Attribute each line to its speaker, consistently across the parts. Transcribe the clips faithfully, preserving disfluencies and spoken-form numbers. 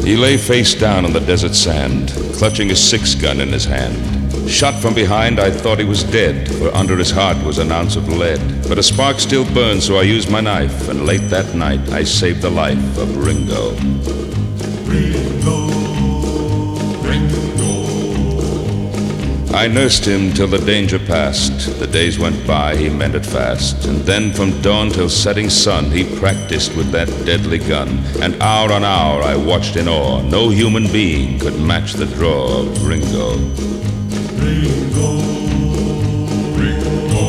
Speaker 1: He lay face down on the desert sand, clutching a six-gun in his hand. Shot from behind, I thought he was dead, for under his heart was an ounce of lead. But a spark still burned, so I used my knife, and late that night I saved the life of Ringo.
Speaker 2: Ringo, Ringo.
Speaker 1: I nursed him till the danger passed. The days went by, he mended fast. And then from dawn till setting sun, he practiced with that deadly gun. And hour on hour I watched in awe. No human being could match the draw of Ringo.
Speaker 2: Ringo, Ringo.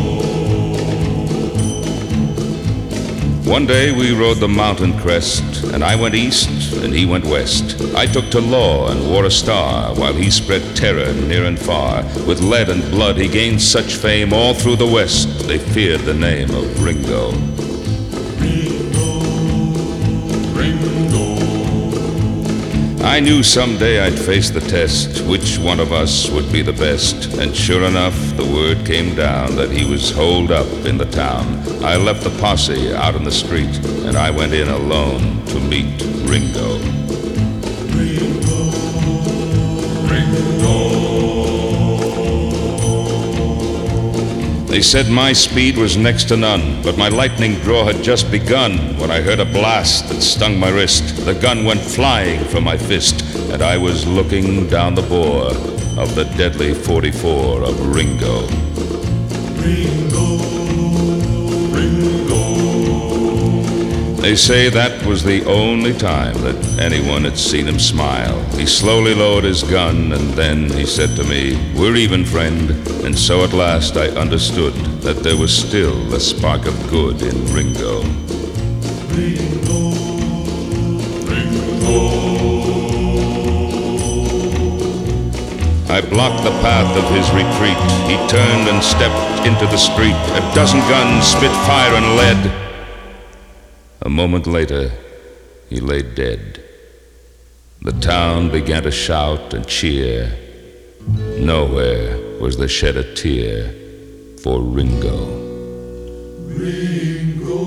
Speaker 1: One day we rode the mountain crest, and I went east and he went west. I took to law and wore a star, while he spread terror near and far. With lead and blood he gained such fame, all through the west they feared the name of Ringo.
Speaker 2: Ringo, Ringo.
Speaker 1: I knew someday I'd face the test, which one of us would be the best. And sure enough, the word came down that he was holed up in the town. I left the posse out in the street, and I went in alone to meet Ringo.
Speaker 2: Ringo, Ringo.
Speaker 1: They said my speed was next to none, but my lightning draw had just begun when I heard a blast that stung my wrist. The gun went flying from my fist, and I was looking down the bore of the deadly forty-four of Ringo.
Speaker 2: Ringo, Ringo.
Speaker 1: They say that was the only time that anyone had seen him smile. He slowly lowered his gun, and then he said to me, "We're even, friend." And so at last I understood that there was still a spark of good in Ringo.
Speaker 2: Ringo, Ringo.
Speaker 1: I blocked the path of his retreat. He turned and stepped into the street. A dozen guns spit fire and lead. A moment later, he lay dead. The town began to shout and cheer. Nowhere was there shed a tear for Ringo.
Speaker 2: Ringo.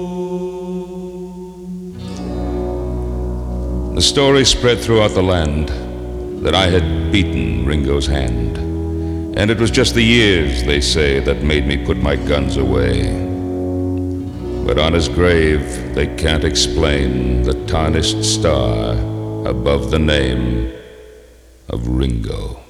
Speaker 1: The story spread throughout the land that I had beaten Ringo's hand. And it was just the years, they say, that made me put my guns away. But on his grave, they can't explain the tarnished star above the name of Ringo.